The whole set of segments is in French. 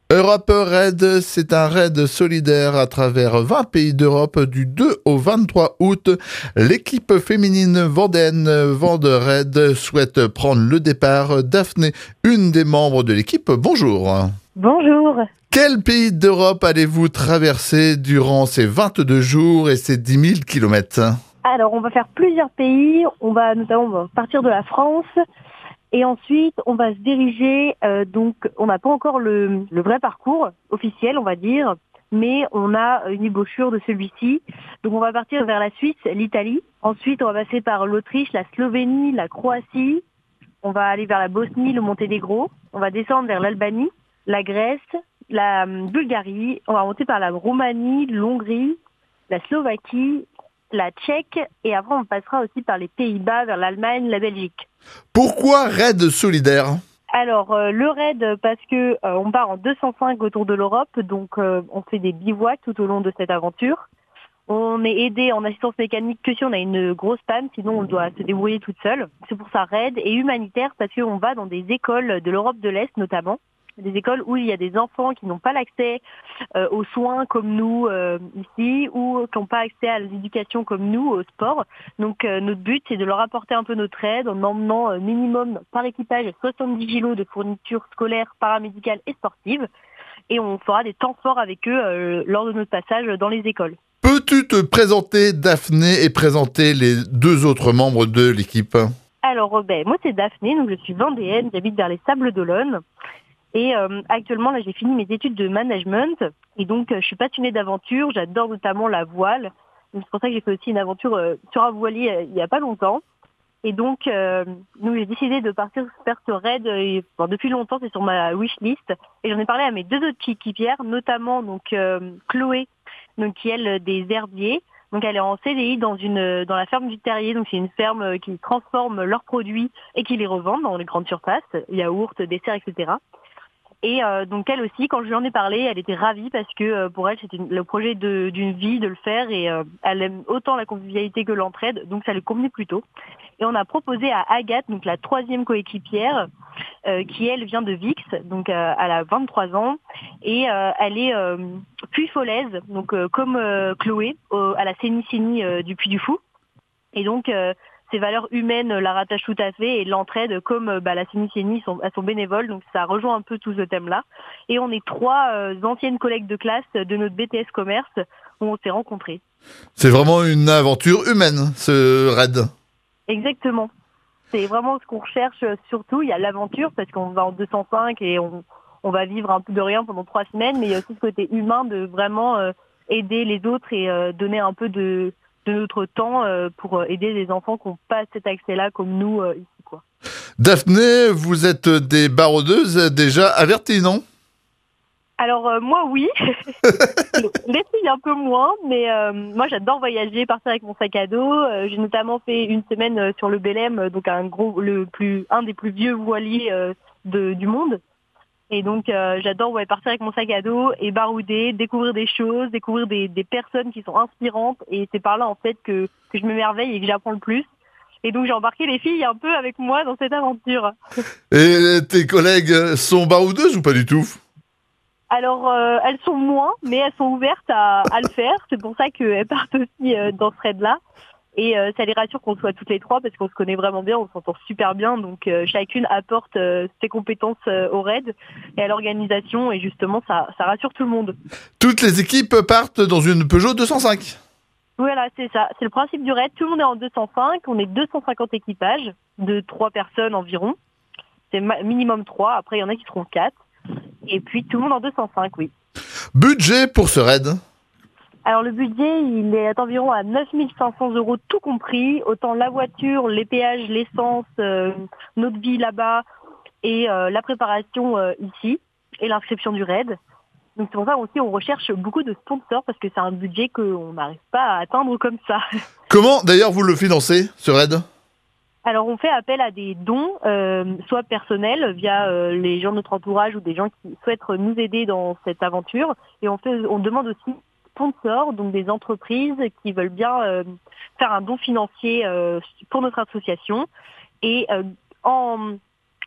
Europe Raid, c'est un raid solidaire à travers 20 pays d'Europe du 2 au 23 août. L'équipe féminine Vendenne Vende Raid souhaite prendre le départ. Daphné, une des membres de l'équipe, bonjour. Bonjour. Quel pays d'Europe allez-vous traverser durant ces 22 jours et ces 10 000 kilomètres? Alors, on va faire plusieurs pays. On va notamment partir de la France. Et ensuite, on va se diriger, donc on n'a pas encore le vrai parcours officiel, on va dire, mais on a une ébauchure de celui-ci. Donc on va partir vers la Suisse, l'Italie. Ensuite, on va passer par l'Autriche, la Slovénie, la Croatie. On va aller vers la Bosnie, le Monténégro. On va descendre vers l'Albanie, la Grèce, la Bulgarie. On va monter par la Roumanie, l'Hongrie, la Slovaquie, la Tchèque. Et après, on passera aussi par les Pays-Bas, vers l'Allemagne, la Belgique. Pourquoi raid solidaire? Alors, le raid, parce que on part en 205 autour de l'Europe, donc on fait des bivouacs tout au long de cette aventure. On est aidé en assistance mécanique que si on a une grosse panne, sinon on doit se débrouiller toute seule. C'est pour ça raid, et humanitaire parce qu'on va dans des écoles de l'Europe de l'Est notamment. Des écoles où il y a des enfants qui n'ont pas l'accès aux soins comme nous ici, ou qui n'ont pas accès à l'éducation comme nous, au sport. Donc notre but, c'est de leur apporter un peu notre aide en emmenant minimum par équipage 70 kilos de fournitures scolaires, paramédicales et sportives. Et on fera des temps forts avec eux lors de notre passage dans les écoles. Peux-tu te présenter, Daphné, et présenter les deux autres membres de l'équipe? Alors, moi c'est Daphné, donc je suis vendéenne, j'habite vers les Sables d'Olonne. Et actuellement, là, j'ai fini mes études de management. Et donc, je suis passionnée d'aventure. J'adore notamment la voile. Donc, c'est pour ça que j'ai fait aussi une aventure sur un voilier il n'y a pas longtemps. Et donc, nous, j'ai décidé de partir faire ce raid. Depuis longtemps, c'est sur ma wishlist. Et j'en ai parlé à mes deux autres équipières, notamment donc Chloé, donc qui elle des herbiers. Donc, elle est en CDI dans la ferme du Terrier. Donc, c'est une ferme qui transforme leurs produits et qui les revend dans les grandes surfaces, yaourts, desserts, etc. Et donc elle aussi, quand je lui en ai parlé, elle était ravie parce que pour elle, c'était le projet d'une vie de le faire et elle aime autant la convivialité que l'entraide, donc ça lui convenait plutôt. Et on a proposé à Agathe, donc la troisième coéquipière, qui elle vient de Vix, donc elle a 23 ans et elle est puy-folaise, donc comme Chloé, à la Sénie-Sénie du Puy du Fou. Et donc ces valeurs humaines la rattachent tout à fait et l'entraide comme la Sénie-Sénie elles sont bénévoles, donc ça rejoint un peu tout ce thème-là. Et on est trois anciennes collègues de classe de notre BTS commerce où on s'est rencontrés. C'est vraiment une aventure humaine, ce raid. Exactement. C'est vraiment ce qu'on recherche surtout. Il y a l'aventure parce qu'on va en 205 et on va vivre un peu de rien pendant 3 semaines, mais il y a aussi ce côté humain de vraiment aider les autres et donner un peu de notre temps pour aider les enfants qui n'ont pas cet accès-là comme nous ici, quoi. Daphné, vous êtes des baroudeuses déjà averties, non? Alors moi oui, les filles un peu moins, mais moi j'adore voyager, partir avec mon sac à dos. J'ai notamment fait une semaine sur le Belém, donc un des plus vieux voiliers du monde. Et donc j'adore partir avec mon sac à dos et barouder, découvrir des choses, découvrir des personnes qui sont inspirantes. Et c'est par là en fait que je m'émerveille et que j'apprends le plus. Et donc j'ai embarqué les filles un peu avec moi dans cette aventure. Et tes collègues sont baroudeuses ou pas du tout? Alors elles sont moins, mais elles sont ouvertes à le faire. C'est pour ça qu'elles partent aussi dans ce raid-là. Et ça les rassure qu'on soit toutes les trois parce qu'on se connaît vraiment bien, on s'entend super bien. Donc chacune apporte ses compétences au raid et à l'organisation. Et justement, ça rassure tout le monde. Toutes les équipes partent dans une Peugeot 205. Voilà, c'est ça. C'est le principe du raid. Tout le monde est en 205. On est 250 équipages de 3 personnes environ. C'est minimum 3. Après, il y en a qui seront 4. Et puis, tout le monde en 205, oui. Budget pour ce raid? Alors le budget, il est environ à 9 500 € tout compris, autant la voiture, les péages, l'essence, notre vie là-bas et la préparation ici et l'inscription du raid. Donc c'est pour ça aussi on recherche beaucoup de sponsors parce que c'est un budget qu'on n'arrive pas à atteindre comme ça. Comment d'ailleurs vous le financez, ce raid? Alors on fait appel à des dons, soit personnels via les gens de notre entourage ou des gens qui souhaitent nous aider dans cette aventure, et on demande aussi sponsors, donc des entreprises qui veulent bien faire un don financier pour notre association. Et en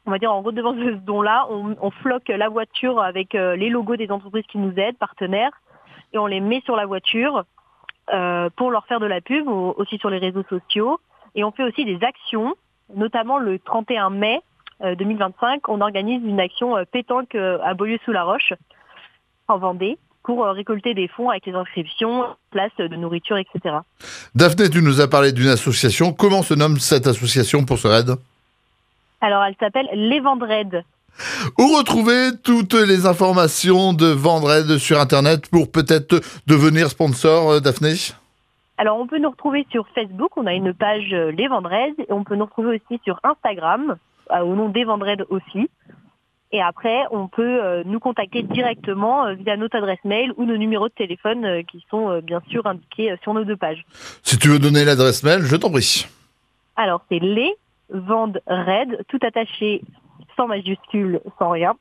on va dire en redevance de ce don-là, on floque la voiture avec les logos des entreprises qui nous aident, partenaires, et on les met sur la voiture pour leur faire de la pub, aussi sur les réseaux sociaux. Et on fait aussi des actions, notamment le 31 mai 2025, on organise une action pétanque à Beaulieu-sous-la-Roche, en Vendée, pour récolter des fonds avec les inscriptions, places de nourriture, etc. Daphné, tu nous as parlé d'une association. Comment se nomme cette association pour ce raid ? Alors, elle s'appelle Les Vendraides. Où retrouver toutes les informations de Vendrede sur Internet pour peut-être devenir sponsor, Daphné ? Alors, on peut nous retrouver sur Facebook, on a une page Les Vendraides, et on peut nous retrouver aussi sur Instagram, au nom des Vendraides aussi. Et après, on peut nous contacter directement via notre adresse mail ou nos numéros de téléphone qui sont bien sûr indiqués sur nos 2 pages. Si tu veux donner l'adresse mail, je t'en prie. Alors, c'est les Vendraides, tout attaché, sans majuscule, sans rien,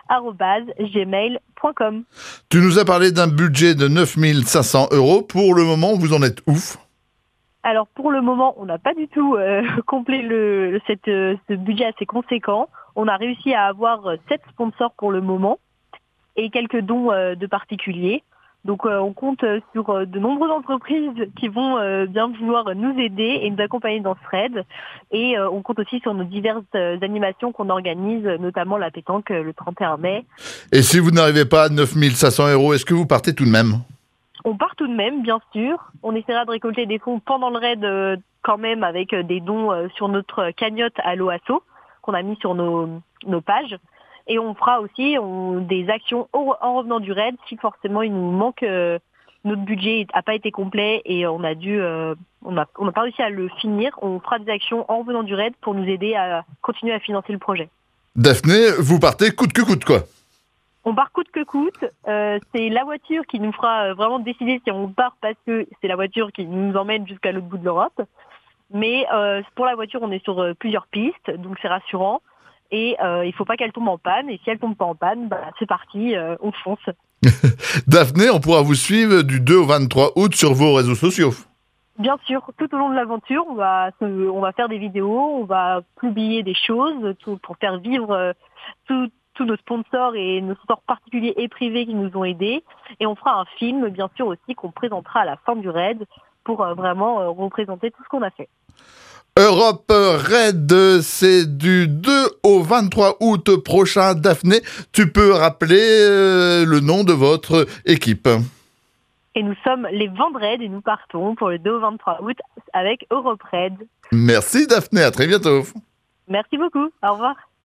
@gmail.com. Tu nous as parlé d'un budget de 9 500 €. Pour le moment, vous en êtes ouf. Alors, pour le moment, on n'a pas du tout complet ce budget assez conséquent. On a réussi à avoir 7 sponsors pour le moment et quelques dons de particuliers. Donc, on compte sur de nombreuses entreprises qui vont bien vouloir nous aider et nous accompagner dans ce raid. Et on compte aussi sur nos diverses animations qu'on organise, notamment la pétanque le 31 mai. Et si vous n'arrivez pas à 9 500 €, est-ce que vous partez tout de même ? On part tout de même, bien sûr. On essaiera de récolter des fonds pendant le raid quand même avec des dons sur notre cagnotte à l'OASO qu'on a mis sur nos pages. Et on fera aussi des actions en revenant du raid si forcément il nous manque, notre budget n'a pas été complet et on n'a pas réussi à le finir. On fera des actions en revenant du raid pour nous aider à continuer à financer le projet. Daphné, vous partez coûte que coûte, quoi. On part coûte que coûte. C'est la voiture qui nous fera vraiment décider si on part parce que c'est la voiture qui nous emmène jusqu'à l'autre bout de l'Europe. Mais pour la voiture, on est sur plusieurs pistes, donc c'est rassurant. Et il faut pas qu'elle tombe en panne. Et si elle tombe pas en panne, c'est parti, on fonce. Daphné, on pourra vous suivre du 2 au 23 août sur vos réseaux sociaux. Bien sûr, tout au long de l'aventure, on va faire des vidéos, on va publier des choses pour faire vivre tous nos sponsors et nos sponsors particuliers et privés qui nous ont aidés. Et on fera un film, bien sûr, aussi qu'on présentera à la fin du raid pour vraiment représenter tout ce qu'on a fait. Europe Raid, c'est du 2 au 23 août prochain. Daphné, tu peux rappeler le nom de votre équipe ? Et nous sommes les Vendraides et nous partons pour le 2 au 23 août avec Europe Raid. Merci Daphné, à très bientôt. Merci beaucoup, au revoir.